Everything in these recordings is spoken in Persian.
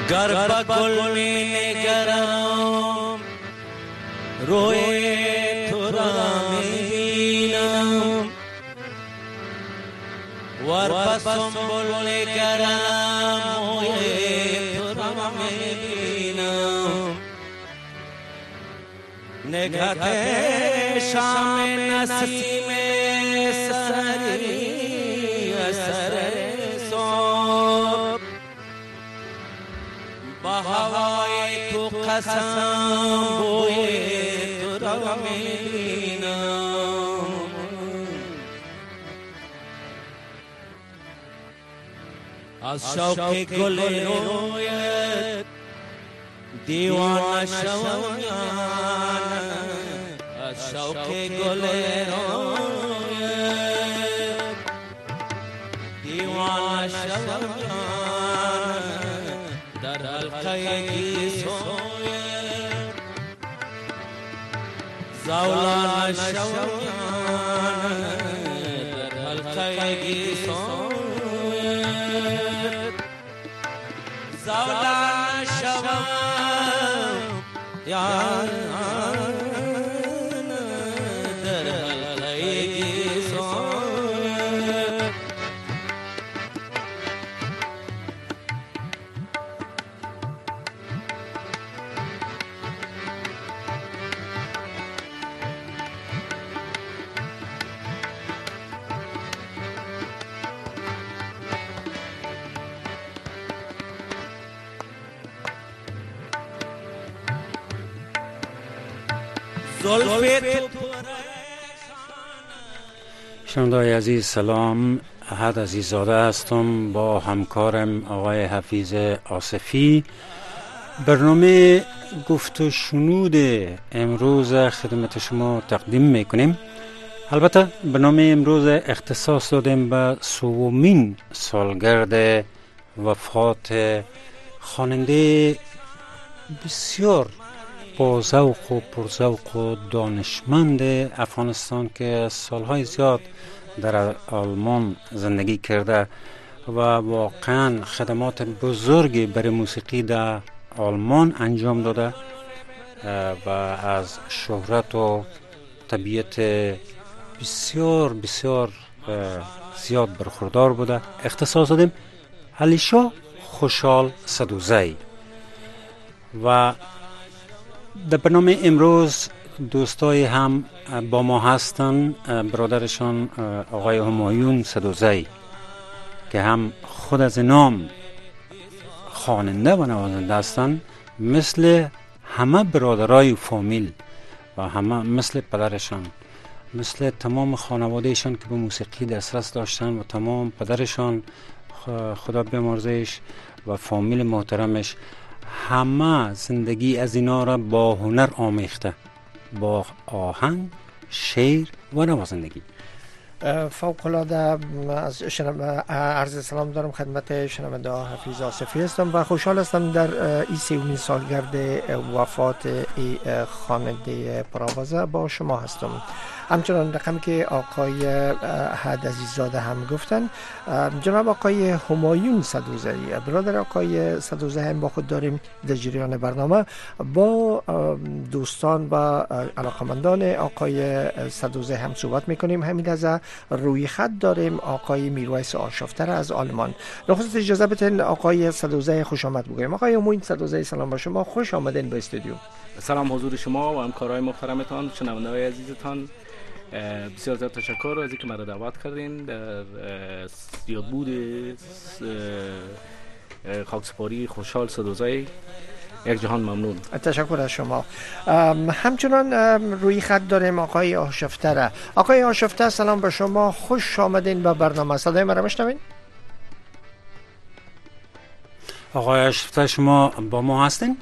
گر به گل می نگرم روی تو را می بینم ور به سنبل نگرم موی تو را می بینم نگهت شام نسیم سری اثر صبح با هوای تو قسم بوی تو را میبینم از شوق گل رویت دیوانه شوم از شوق گل رویت دیوانه شوم در حلقه گیسویت زولان شوم در حلقه گیسویت زولان شوم یار در حلقه گیسویت شنونده‌های عزیز سلام، احد عزیززاده هستم با همکارم آقای حفیظ آصفی. برنامه گفت و شنود امروز خدمت شما تقدیم میکنیم. البته برنامه امروز اختصاص دادیم به 100مین سالگرد وفات خواننده بسیار با ذوق و پرذوق و دانشمند افغانستان که سالهای زیاد در آلمان زندگی کرده و واقعا خدمات بزرگی برای موسیقی در آلمان انجام داده و از شهرت و طبیعت بسیار بسیار زیاد برخوردار بوده. اختصاص دادیم علیشا خوشحال سدوزی. و در برنامه امروز دوستای هم با ما هستن، برادرشان آقای همایون سدوزی که هم خود از نام خواننده و نوازنده هستن، مثل همه برادرای فامیل و همه مثل پدرشان، مثل تمام خانوادهشان که به موسیقی دسترس داشتن و تمام پدرشان خدا بیامرزش و فامیل محترمش، همه زندگی از اینا را با هنر آمیخته، با آهنگ، شعر و نوازندگی. فوق‌العاده از عرض سلام دارم خدمت شنونده حفیظ آصفی هستم و خوشحال هستم در این 3مین سالگرد وفات خواننده پرآوازه با شما هستم. همچنان رقمی که آقای احد عزیززاده هم گفتن، جناب آقای همایون سدوزی، برادر آقای سدوزی هم با خود داریم در جریان برنامه. با دوستان و علاقمندان آقای سدوزی هم صحبت میکنیم. همین از روی خط داریم آقای میرویس آشفتر از آلمان. نخست اجازه بدین آقای سدوزی خوش آمد بگویم. آقای همایون سدوزی سلام با شما، خوش آمدین به استودیو. سلام حضور شما و همکارای محترمتان، شنونده‌های عزیزتان. بسیار زیاد تشکر از اینکه مرا دعوت کردین در یادبود خاکسپاری خوشحال سدوزی. یک جهان ممنون. تشکر از شما. همچنان روی خط داریم آقای آشفتر. آقای آشفتر سلام به شما، خوش آمدین به برنامه. صدای مرا میشنوین؟ آقای آشفتر شما با ما هستین؟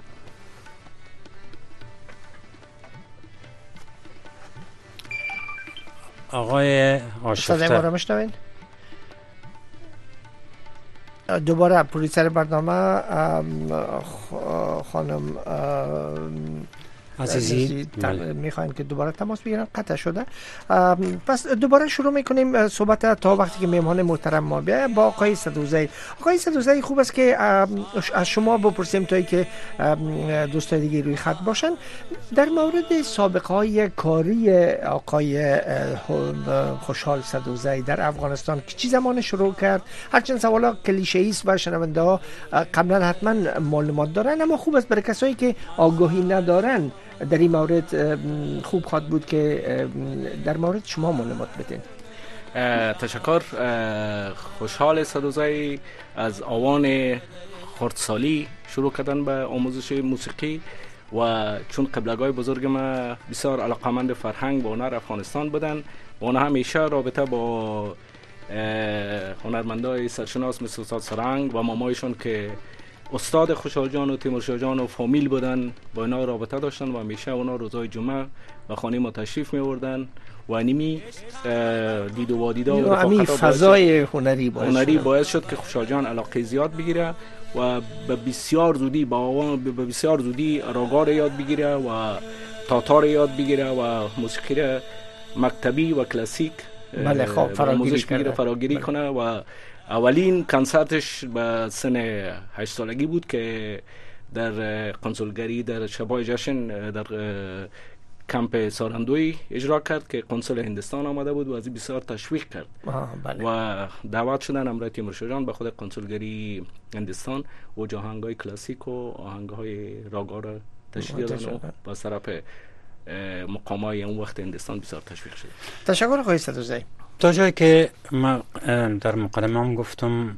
آقای آشفتر صدای ما را میشنوین؟ دوباره پرویسر برنامه خانم عزیزی میخواین که دوباره تماس بگیرن، قطع شده. پس دوباره شروع میکنیم صحبت تا وقتی که مهمان محترم ما بیاید با آقای صدوزی. آقای صدوزی خوب است که از شما بپرسیم تا که دوستای دیگه روی خط باشن در مورد سابقه های کاری آقای خوشحال صدوزی در افغانستان که چی زمان شروع کرد. هرچند سوالا کلیشه‌ای است و شنونده ها قبلا حتما معلومات دارن، اما خوب است برای کسایی که آگاهی ندارن در این مورد خوب خواد بود که در مورد شما معلومات بدین. تشکر. خوشحال صدوزی از آوان خردسالی شروع کردن به آموزش موسیقی و چون قبلگاه بزرگ ما بسیار علاقمند فرهنگ و هنر افغانستان بودن و اونا همیشه رابطه با هنرمندای سرشناس مثل استاد سرنگ و مامایشون که استاد خوشحال جان و تیمور شاه جان و فامیل بودن با اینا رابطه داشتن و همیشه اونا روزای جمعه به خانه ما تشریف می‌آوردن و انیمی دید و وادیدا و همین فضای هنری باعث شد که خوشحال جان علاقه زیاد بگیره و به بسیار زودی راگار یاد بگیره و تاتار یاد بگیره و موسیقی مکتبی و کلاسیک بله خب فراگیری کنه و اولین کنسرتش به سن 8 سالگی بود که در قنصلگری در شبای جشن در کمپ سارندوی اجرا کرد که قنصل هندستان آمده بود و از بسیار تشویق کرد بله. و دعوت شدن امرای تیمور شاه جان به خود قنصلگری هندستان و آهنگای کلاسیک و آهنگای راگا را تشکیل دادن و با طرف مقامای اون وقت هندستان بسیار تشویق شد. تشکر آقای صدوزی. تا جایی که ما در مقدمه‌ام گفتم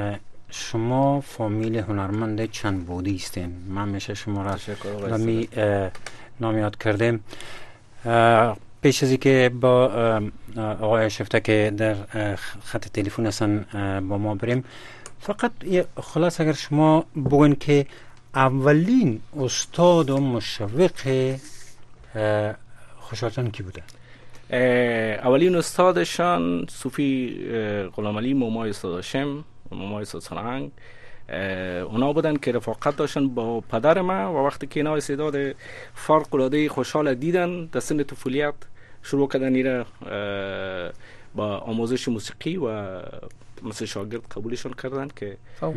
شما فامیل هنرمند چند بودی هستین. من میشه شما را می نامیاد کردیم. پیش از اینکه با آقای شفته که در خط تلفن هستن با ما بریم، فقط خلاص اگر شما بگن که اولین استاد و مشوق خوشحال جان کی بوده؟ اولین استادشان صوفی غلام علی مومای استاد هاشم و مومای استاد سرهنگ اونا بودن که رفاقت داشتن با پدر ما و وقتی که اینا استعداد فوق العاده خوشحال دیدن در سن طفولیت شروع کردن ایره با آموزش موسیقی و مثل شاگرد قبولشون کردن که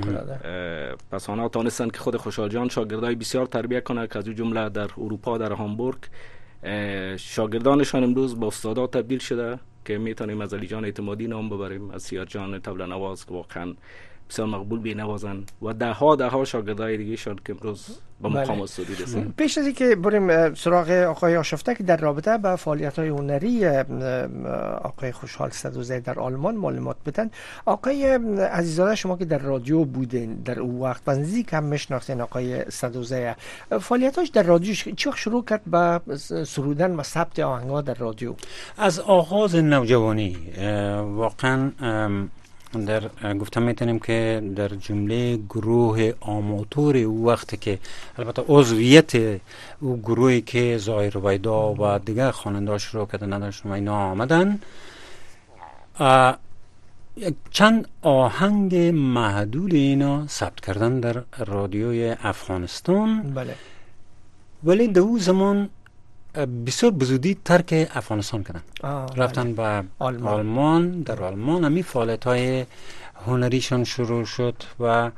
پس آنها تانستن که خود خوشحال جان شاگردای بسیار تربیت کنه که از جمله در اروپا در هامبورگ شاگردانشان امروز با استادا تبدیل شده که میتونیم از علی جان اعتمادی نام ببریم، از سیاد جان طبل نواز که واقعا بسیار مقبول بینوازن و ده ها شاگردای دیگه شان که امروز با مقام استادی رسیدن. پیش از اینکه بریم سراغ آقای آشفته که در رابطه با فعالیت‌های هنری آقای خوشحال صدوزی در آلمان معلومات بدن، آقای عزیزاده شما که در رادیو بودین در اون وقت و نزدیک هم میشناختین آقای صدوزی، فعالیتاش در رادیو چی وقت شروع کرد با سرودن و ثبت آهنگ‌ها در رادیو؟ از آغاز نوجوانی واقعا در گفتم میتونیم که در جمله گروه آماتور او وقت که البته عضویت او گروهی که ظاهر رویدا و دیگر خواننده شروع کردن نداشتن و اینا آمدن، چند آهنگ محدود اینا ثبت کردن در رادیوی افغانستان. بله. ولی در اون زمان بسیار بزودی ترک افغانستان کردن، رفتن به آلمان. در آلمان همی فعالیت های هنریشان شروع شد و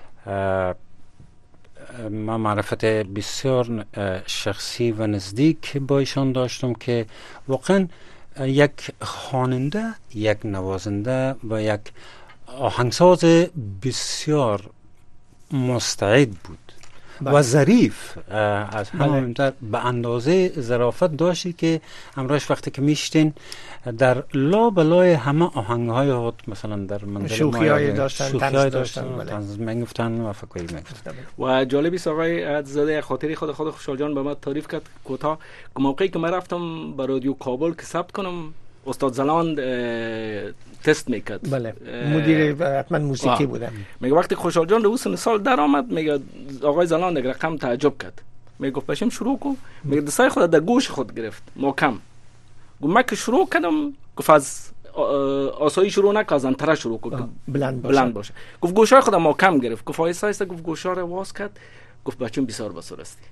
ما معرفت بسیار شخصی و نزدیک با ایشان داشتم که واقعا یک خواننده، یک نوازنده و یک آهنگساز بسیار مستعد بود و ظریف، از همه مهمتر به اندازه ظرافت داشتی که امروز وقتی که میشتین در لابلای همه آهنگهای خود مثلا در منزل شوخی‌های داشتن، طنز داشتن، طنز میگفتن و فکری میگفتن. و جالبی است آقای عزیزاده خاطری خود خوشحال جان به ما تعریف کرد کوتاه که موقعی که من رفتم به رادیو کابل که ثبت کنم استاد زلاند تست میکرد. بله. مدیر حتما موسیقی بوده. میگه وقتی خوشحال جان رو سن سال در آمد، میگه آقای زلاند رقم تعجب کرد، میگه پشم شروع کو، میگه دستای خود در گوش خود گرفت محکم، گفت من که شروع کردم گفت از آسایی شروع نکن، از انتره شروع کن بلند باشه. گفت گوشای خود محکم گرفت، گفت آیسته آیسته گفت گوشا رو واز کرد گفت بچون بسیار بسور استی.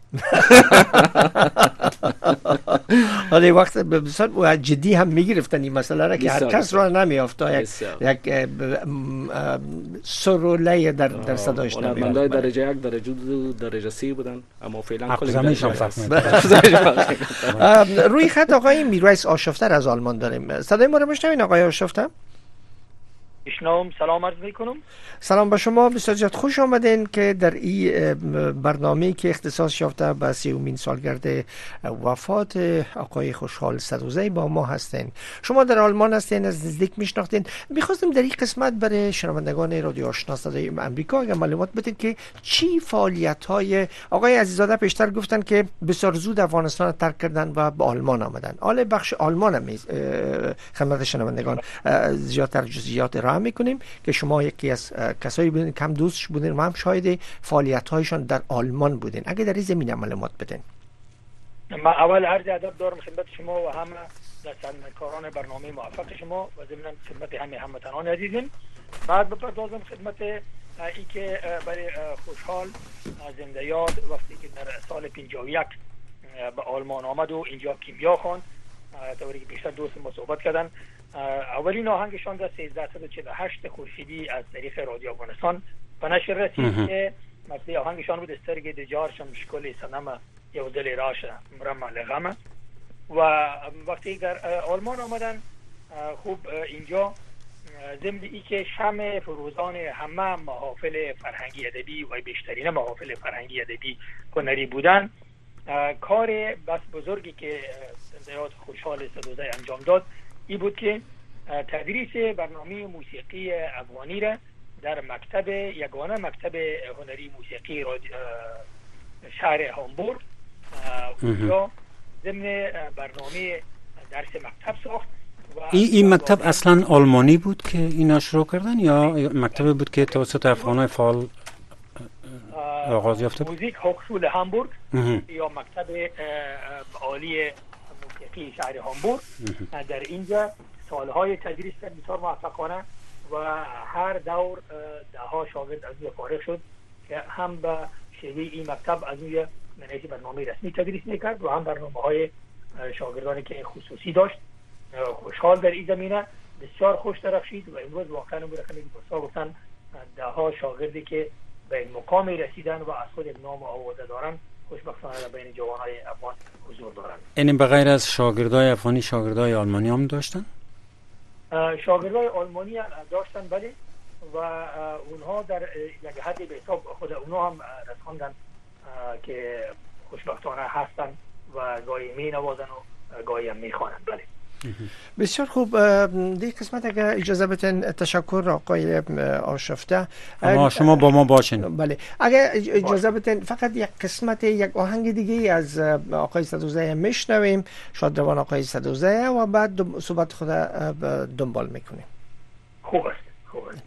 حالا وقت بسیار جدی هم میگرفتن این مسئله را که هر کس را نمیافتا یک سر و لای در صدایش نمیافتا. هنرمندای درجه 1 درجه 2 درجه 3 بودن اما فعلا کلی زمینشان فهمید. روی خط آقای میرویس آشفته از آلمان داریم. صدای ما رو میشنوین آقای آشفته؟ میشنوم. سلام عرض میکنم. سلام به شما، بسیار زیاد خوش آمدین که در این برنامه که اختصاص یافته به 30مین سالگرد وفات آقای خوشحال صدوزی با ما هستین. شما در آلمان هستین، از نزدیک میشناختین. میخواستم در این قسمت برای شنوندگان رادیو آشنا صدای آمریکا اگر معلومات بدین که چی فعالیت های آقای عزیزاده پیشتر گفتن که بسیار زود افغانستان ترک کردن و به آلمان آمدن. حالا بخش آلمان هم خدمت شنوندگان زیادتر جزئیات را میکنیم که شما یکی از کسایی بودین که هم دوستش بودین و هم شاهد فعالیت‌هایشان در آلمان بودین. اگه در این زمینه معلومات بدین. من اول عرض ادب دارم خدمت شما و همه دستندکاران برنامه موفق شما و ضمن خدمت همه هموطنان عزیزین. بعد بپردازم خدمت ای که برای خوشحال زنده یاد وقتی که در سال 51 به آلمان آمد و اینجا کیمیا خواند، طوری که بیشتر دوست ما صحبت کردن. اولین آهنگشان در 1348 خورشیدی از طریق رادیو افغانستان به نشر رسید که مثل آهنگشان بود استرگ دجارشم شکل سنم یو دل راش مرم لغم. و وقتی در آلمان آمدن خوب اینجا ضمن ای که شمع فروزان همه محافل فرهنگی ادبی و بیشترین محافل فرهنگی ادبی هنری بودن، کار بس بزرگی که زندیات خوشحال صدوزی انجام داد ای بود که تدریس برنامه موسیقی افغانی را در مکتب یگانه مکتب هنری موسیقی شهر هامبورگ اونجا ضمن برنامه درس مکتب ساخت. این مکتب اصلا آلمانی بود که اینا شروع کردن یا مکتبی بود که توسط افغانای فعال آغاز یافته بود؟ موزیک هوکسول هامبورگ یا مکتب عالی موسیقی شهر هامبورگ در اینجا سالهای تدریس بسیار موفقانه و هر دور ده ها شاگرد از اون فارغ شد که هم به شیوه این مکتب از اون منهج برنامه رسمی تدریس میکرد و هم برنامه های شاگردانی که خصوصی داشت. خوشحال در این زمینه بسیار خوش درخشید و امروز واقعا اون رقمی که گفتن ده ها شاگردی که به این مقامی رسیدن و از خود نام آورده دارن خوشبختانه بین جوانای افغان حضور دارن. یعنی بغیر از شاگردای افغانی شاگردای آلمانی هم داشتن؟ شاگردای آلمانی هم داشتن بله، و اونها در یک حدی به حساب خود اونها هم رساندن که خوشبختانه هستن و گاهی می نوازن و گاهی هم می خوانن. بله بسیار خوب. دیگه قسمت اگر اجازه بدین تشکر آقای آشفته. شما با ما باشین. بله اگر اجازه بدین فقط یک قسمت یک آهنگ دیگه از آقای صدوزی میشنویم، شادروان آقای صدوزی، و بعد صحبت خود دنبال میکنیم. خوب است. خوب است.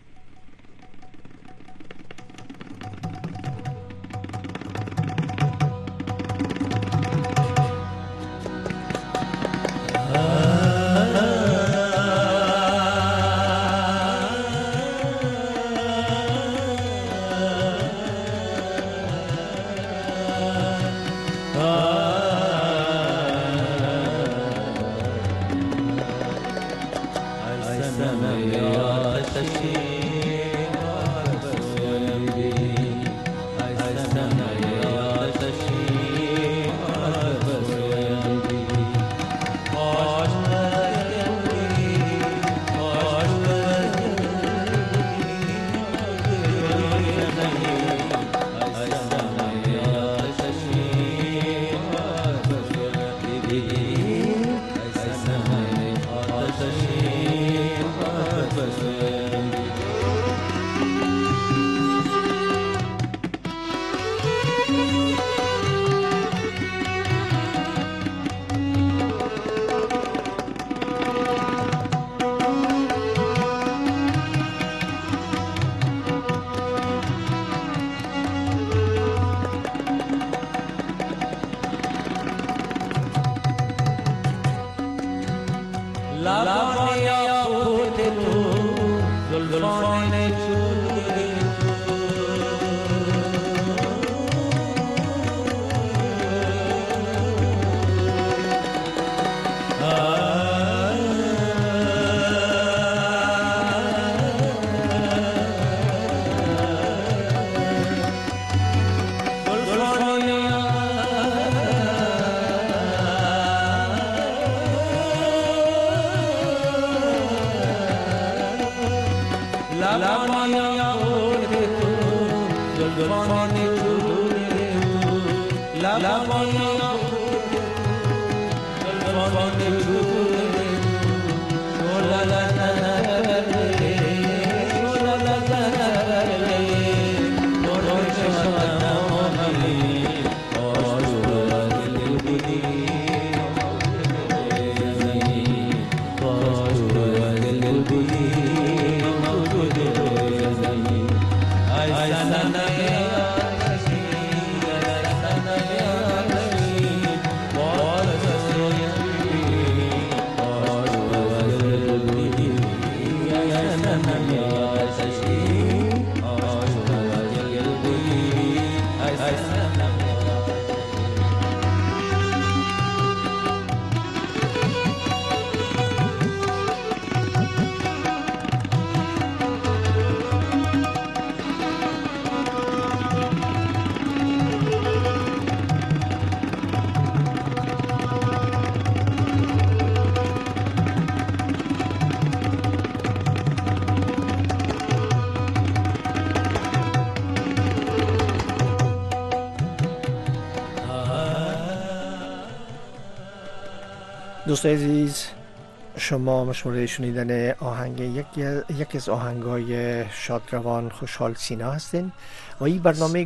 دوستان عزیز، شما مشمول شنیدن آهنگ یک از آهنگای شادروان خوشحال سینا هستین و این برنامه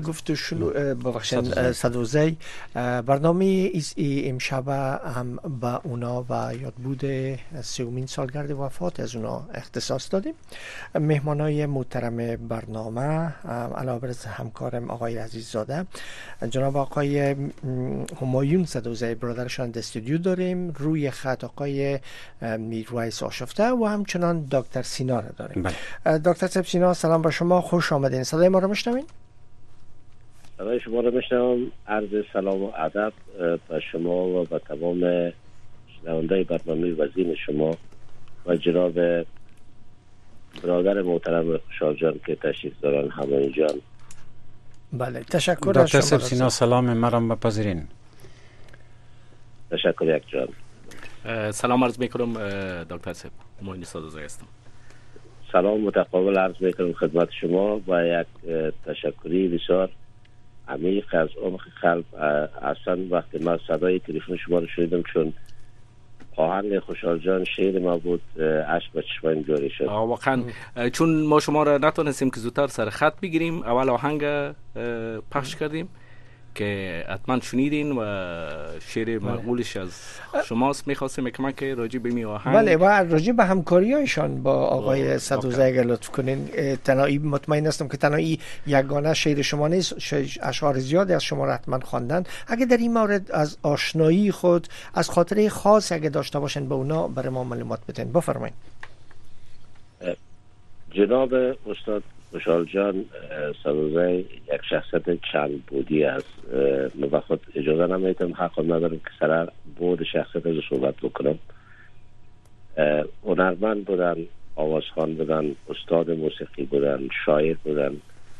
ببخشید صدوزی برنامه امشب هم با اونا و یادبود 30مین سالگرد وفات از اونا اختصاص دادیم. مهمانای محترم برنامه علاوه بر همکارم آقای عزیززاده، جناب آقای همایون صدوزی برادرشان در استودیو داریم، روی خط آقای میرویس آشفته و همچنان دکتر سینا را داریم. دکتر صاحب سینا، سلام با شما، خوش آمدین. صدای ما رو میشنوین؟ صدای شما رو میشنوم. عرض سلام و ادب به شما و به تمام شنونده برنامه وزین شما و جناب برادر محترم خوشحال جان که تشریف دارن، همایون جان. بله، تشکر از شما. دکتر سینا سلام مرام بپذیرین. تشکر یک جان. سلام عرض میکنم دکتر صاحب، همایون صدوزی هستم. سلام متقابل عرض میکنم خدمت شما و یک تشکری بسیار عمیق از عمق قلب. اصلا وقتی من صدای تلفن شما رو شنیدم، چون آهنگ خوشحال جان شعر ما بود، اشک به چشمایم جاری شد. واقعا چون ما شما را نتونستیم که زودتر سر خط بگیریم، اول آهنگ پخش کردیم که حتما شنیدین و شعر مقبولش از شماست. میخواستیم کمک راجع به می آهنگ. بله، و راجع به همکاریایشان با آقای صدوزی اگر لطف کنین. تنایی مطمئن هستم که تنایی یگانه شعر شما نیست، اشعار زیادی از شما را حتما خواندن. اگه در این مورد از آشنایی خود، از خاطره خاص اگه داشته باشن به اونا برای ما معلومات بدین، بفرمایید. جناب استاد خوشحال جان صدوزی یک شخصیت چند بودی است. من به خود اجازه نمیتونم، حق ندارم که سر بود شخصیت رو صحبت بکنم. هنرمند بودن، آوازخوان بودن، استاد موسیقی بودن، شاعر بودن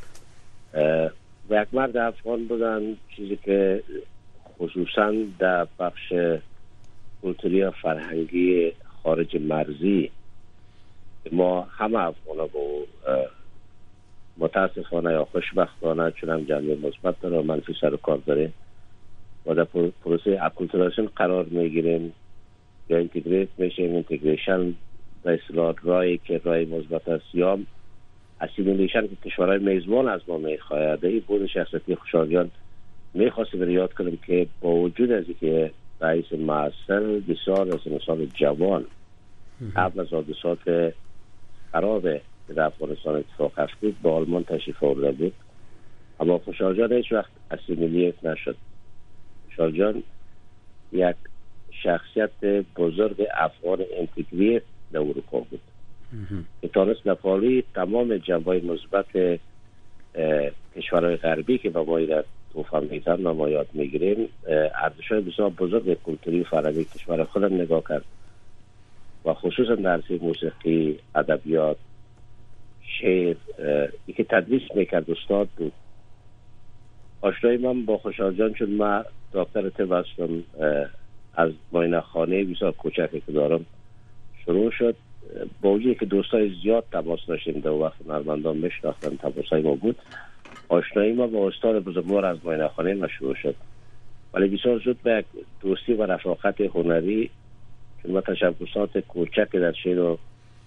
و یک مرد افغان بودن، چیزی که خصوصا در بخش کلتوری و فرهنگی خارج مرزی ما همه افغان ها با متاسفانه یا خوشبختانه، چون هم جنبه مثبت داره و منفی سر و کار داره و در پروسه اکولتوراسیون قرار میگیریم یا اینتگریت میشیم. اینتگریشن به اصطلاح راهی که راه مثبت است، یا اسیمیلیشن که کشورهای میزبان از ما میخواهد. این بود شخصیتی خوشحال جان میخواستیم رو یاد کنیم که با وجود از اینکه رئیس معاصر بسیار از انسان جوان قبل از حادثات خراب در افغانستان اتفاق افتید با آلمان تشریف آورده بود، اما خوشحال جان هیچ وقت اسیمیلیت نشد. خوشحال جان یک شخصیت بزرگ افغان انتگریت در اروپا بود که تانست نپالی تمام جنبه‌های مثبت کشورهای غربی که با ما در توفان میتن و ما یاد میگیریم، ارزش‌های بسیار بزرگ کلتوری و فرهنگی کشور خودم نگاه کرد و خصوصا در موسیقی، ادبیات، شعر که تدریس میکرد استاد بود. آشنایی من با خوشحال جان، چون من دکتر طب هستم، از معاینه خانه بسیار کوچکی که دارم شروع شد. با وجودی که دوستای زیاد تماس داشتیم در وقت هنرمندان میشناختن، تماسای ما بود، آشنایی ما با استاد بزرگوار از معاینه‌خانه ما شروع شد، ولی بسیار زود به دوستی و رفاقت هنری، چون ما تشبسات کوچک در شعر و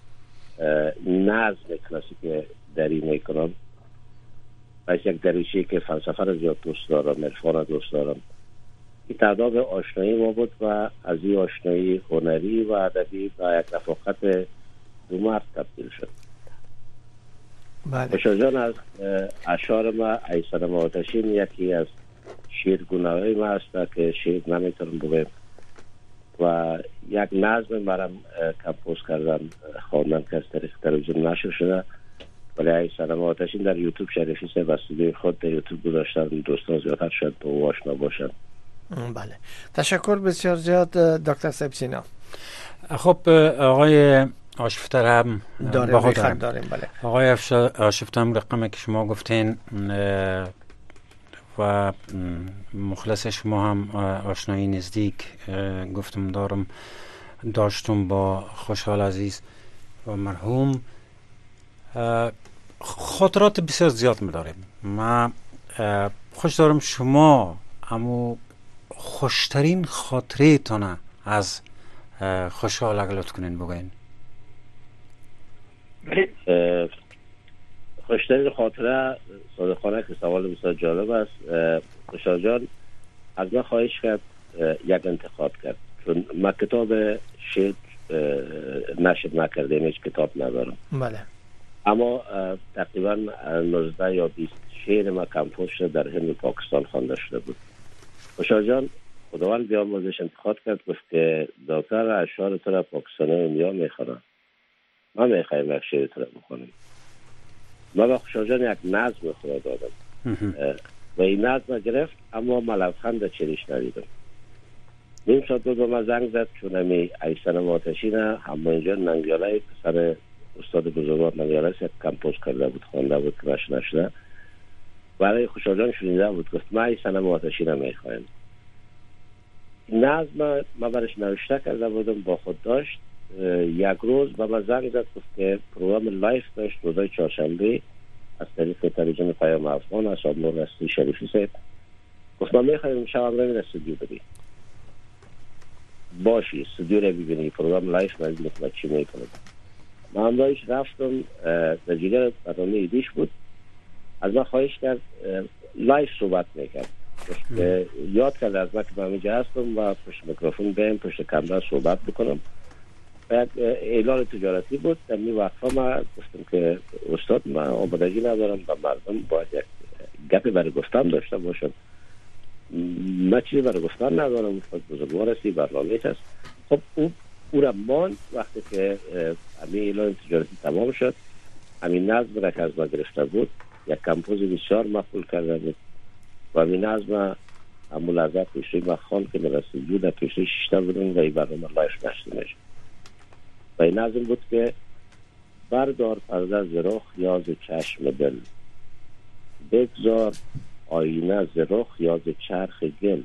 نظم کلاسیک دری میکنم، پس یک دریچه‌ای که فلسفه را زیاد دوست دارم، عرفان را دوست دارم. این تعداد آشنایی ما بود و از این آشنایی هنری و ادبی و یک رفاقت دو مرد تبدیل شد. بله. جان از اشعار ما ای صنم آتشین یکی از شیرگونه‌های ما است که شیر نمیتونم بگم و یک نظم مرم کمپوز کردم، خواندم که از طریق تلویزیون نشر شده، ولی ای صنم آتشین در یوتیوب شریفی سه و استودیوی خود در یوتیوب گذاشتن، دوستان زیادتر شد با او آشنا باشن. بله، تشکر بسیار زیاد دکتر صاحب سینا. خب آقای آشفتر هم داریم. بله آقای آشفتر هم رقمی که شما گفتین و مخلص شما هم آشنایی نزدیک گفتم داشتم با خوشحال عزیز و مرحوم، خاطرات بسیار زیاد می‌داریم. من خوش دارم شما امو خوشترین خاطره تانه از خوشحال اگه لطف کنین بگوین. خوشترین خاطره صادقانه که سوال بسیار جالب است. خوشحال جان از من خواهش کرد یک انتخاب کرد، چون من کتاب شعر نشر نکردم، هیچ کتاب ندارم. بله. اما تقریبا 19 یا 20 شعر ما کمپوز شده در هند و پاکستان خوانده شده بود. خوشحال جان خداوند بیامرزش انتخاب کرد، گفت که دکتر اشعار تو را پاکستانی اونجا میخوانم، من میخوایم یک شعر تو را بخونم. من با خوشحال جان یک نظم خدا دادم و این نظم گرفت، اما من لبخند چریش ندیدم. نیم ساعت بود به من زنگ زد، چون همی ای صنم آتشین هم اینجا ننگیاله پسر استاد بزرگوار ننگیاله یک کمپوز کرده بود، خوانده بود که نشده نشده، برای خوشحال جان شنیده بود، گفت من ای صنم آتشین میخوایم. نظم من برش نوشته کرده بودم، با خود داشت. یک روز به من زنگ زد، گفت که پروگرام لایف داشت روزای چهارشنبه از طریق تلویزیون پیام افغان از نور رستی شریفی صاحب، گفت من میخوایم شب امروز استودیو بری، باشی استودیو رو ببینی، پروگرام لایف نزدیک ما چی میکنه. من همراهش رفتم، در جگر برنامه ایدیش بود، از من خواهش کرد لایف صحبت میکرد، یاد کرد از من که من اینجا هستم و پشت میکروفون بیم پشت کامera صحبت بکنم. یک اعلان تجارتی بود. در این وقتا من گفتم که استاد من آمادگی ندارم و مردم باید یک گپی برای گفتن داشته باشم، من چیزی برای گفتن ندارم، خود بزرگوار هستی، برنامه هست. خب او را ماند. وقتی که همین اعلان تجارتی تمام شد، همین نظم را که از ما گرفته بود یک کمپوز بسیار مقبول کرده بود و همین نظم همون لحظه پیشوی من خواند که مرسی جو در پیشوی ششته بودم و این برنامه لایف نشده میشه. و این نظم بود که بردار پرده ز رخ یا ز چشم دل، بگذار آینه ز رخ یا ز چرخ گل،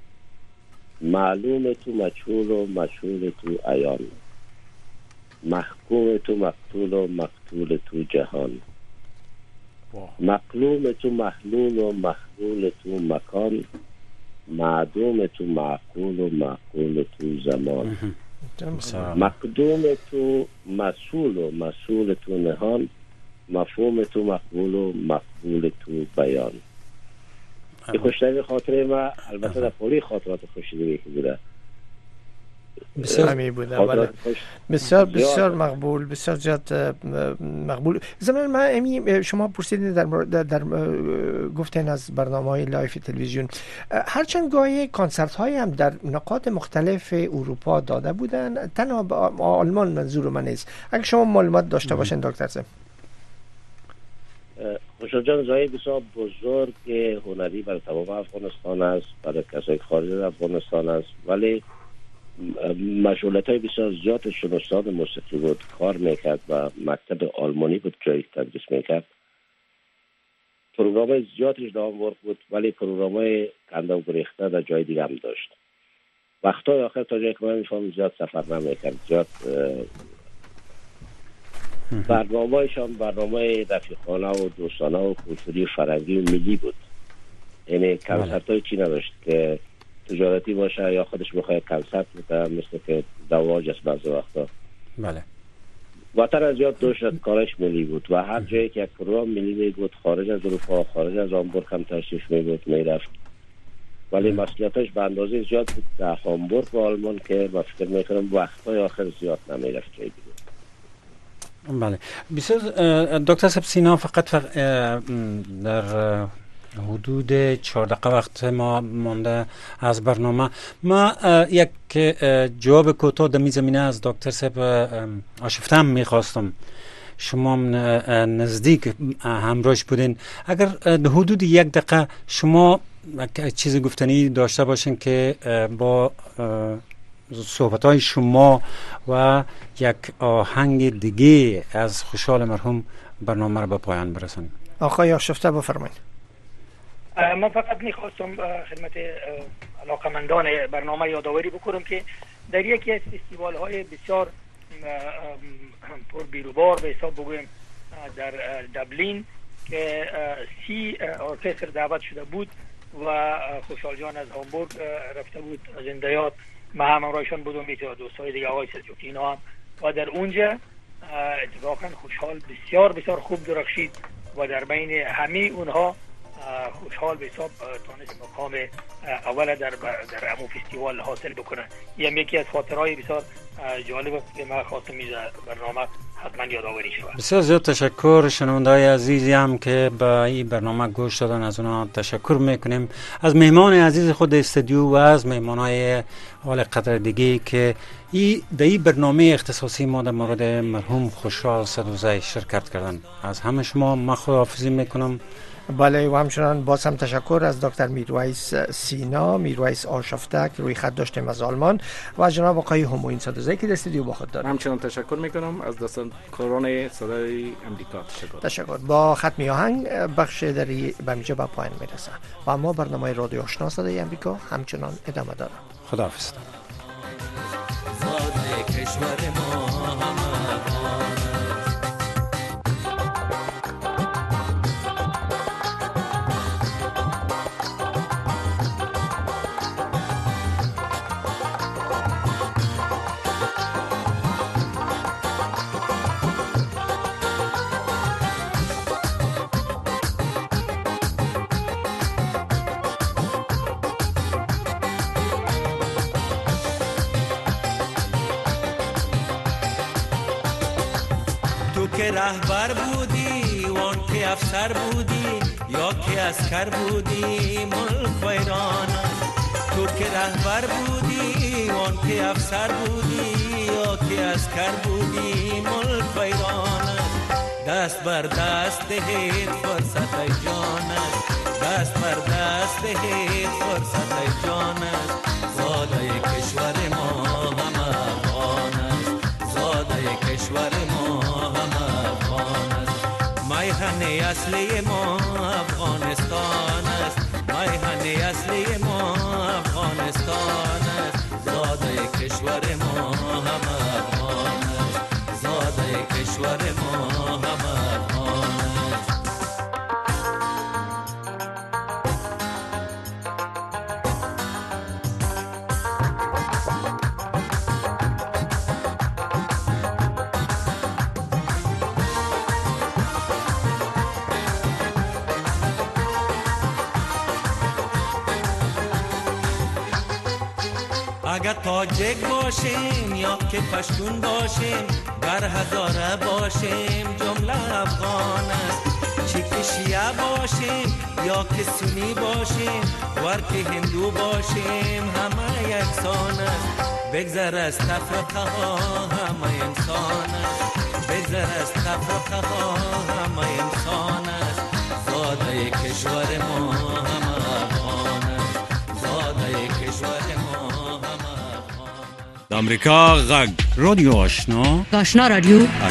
معلوم تو مجهول و مجهول تو عیان، محکوم تو مقتول و مقتول تو جهان، مقلوم تو محلول و محلول تو مکان، معدوم تو معقول و معقول تو زمان، مقدوم تو مسئول و مسئول تو نهان، مفهوم تو مقبول و مقبول تو بیان. این خوشترین خاطره ما البته در پولی خاطرات خوشیدگی که بوده بسیار بسیار مقبول، بسیار زیاد مقبول. زمان من شما پرسیدین در گفتن از برنامه‌های لایف تلویزیون، هرچند گاهی کنسرت های هم در نقاط مختلف اروپا داده بودن، تنها آلمان منظور من نیست، اگه شما معلومات داشته باشین دکتر صاحب. خوشحال جان زایی بسیار بزرگ هنری برای تمام افغانستان است، برای کسای خارج از افغانستان است، ولی مشغولیت های بسیار زیادشون استاد موسیقی بود، کار میکرد و مکتب آلمانی بود جایی تدریس میکرد. پروگرام های زیادش دوام بود، ولی پروگرام های کنده و گریخته در جای دیگه هم داشت. وقتای آخر تا جایی که من میفهم زیاد سفر نمیکرد، زیاد برنامه‌شان برنامه رفیقانه و دوستانه و کلتوری فرهنگی و ملی بود. یعنی کنسرت‌های چی نداشت که تجارتی باشه یا خودش بخواد کنسرت بده، مثل که دواج است بعضی وقتا. بله. وطن از یاد داشت، کارش ملی بود و هر جایی که یک پروگرام ملی می بود، خارج از اروپا، خارج از هامبورگ هم تشریف می بود، می رفت. ولی مسئولیتش به اندازه زیاد بود در هامبورگ و آلمان که من فکر میکنم وقتهای آخر زیاد نمی رفت جایی دیگه. بله. بسیار دکتر سینا، فقط در حدود 4 دقیقه وقت ما مانده از برنامه، ما یک جواب کوتاه در زمینه از دکتر صاحب آشفته هم میخواستم. شما نزدیک همراهش بودین، اگر در حدود 1 دقیقه شما چیزی گفتنی داشته باشین که با صحبت‌های شما و یک آهنگ دیگه از خوشحال مرحوم برنامه را به پایان برسانیم. آقای آشفته بفرمایید. من فقط میخواستم خدمت علاقمندان برنامه یادآوری بکنم که در یکی از فستیوال های بسیار پر بیروبار به حساب بگویم در دبلین که 30 ارکستر دعوت شده بود و خوشحال جان از هامبورگ رفته بود از این دیات، ما هم همراهشان بودم، دوستای دیگه آقای سلجوقی اینا هم، و در اونجا اتفاقا خوشحال بسیار بسیار خوب درخشید و در بین همه اونها خوشحال به حساب تانست مقام اول در امو فستیوال حاصل بکنه. این یکی از خاطرهای بسیار جالب است که من خواستم این برنامه حتما یادآوری شود. بسیار زیاد تشکر. شنونده‌های عزیزی هم که به این برنامه گوش دادن از اونها تشکر میکنیم. از مهمان عزیز خود استودیو و از مهمانای حال قدر دیگه که در این برنامه اختصاصی ما در مورد مرحوم خوشحال سدوزی شرکت کردن، از همه شما من خداحافظی میکنم. بله، و همچنان باز هم تشکر از دکتر میرویس سینا، میرویس آشفته که روی خط داشتیم از آلمان، و از جناب آقای هموین سدوزی که در استودیو با خود دارم. همچنان تشکر میکنم از دستانکاران صدای امریکا. تشکر. با ختمی آهنگ بخش دری به اینجا به پایان میرسه و اما برنامه رادیو آشنا صدای امریکا همچنان ادامه داره. خداحافظ. که رهبر بودی وان که افسر بودی یا که اسکر بودی ملک ویران. تو که رهبر بودی وان که افسر بودی یا که اسکر بودی ملک ویران. دست بر دست دهید فرصت ای جانت، دست بر دست دهید فرصت ای جانت. زاده کشور ما هم افغان است، زاده کشور ما هم افغان است. میهن اصلی ما افغانستان است، میهن اصلی ما افغانستان است. زاده کشور ما هم افغان است، زاده کشور ما هم افغان است. اگر تاجک باشیم یا که پشتون باشیم، بر هزاره باشیم جمله افغان است. چی که شیعه باشیم یا که سنی باشیم، ور که هندو باشیم همه یکسان است. بگذر از تفرقه ها همه انسان است، بگذر از تفرقه ها همه انسان است. زاده کشور ما همه افغان است، زاده کشور ما امریکا غږ رادیو آشنا، آشنا رادیو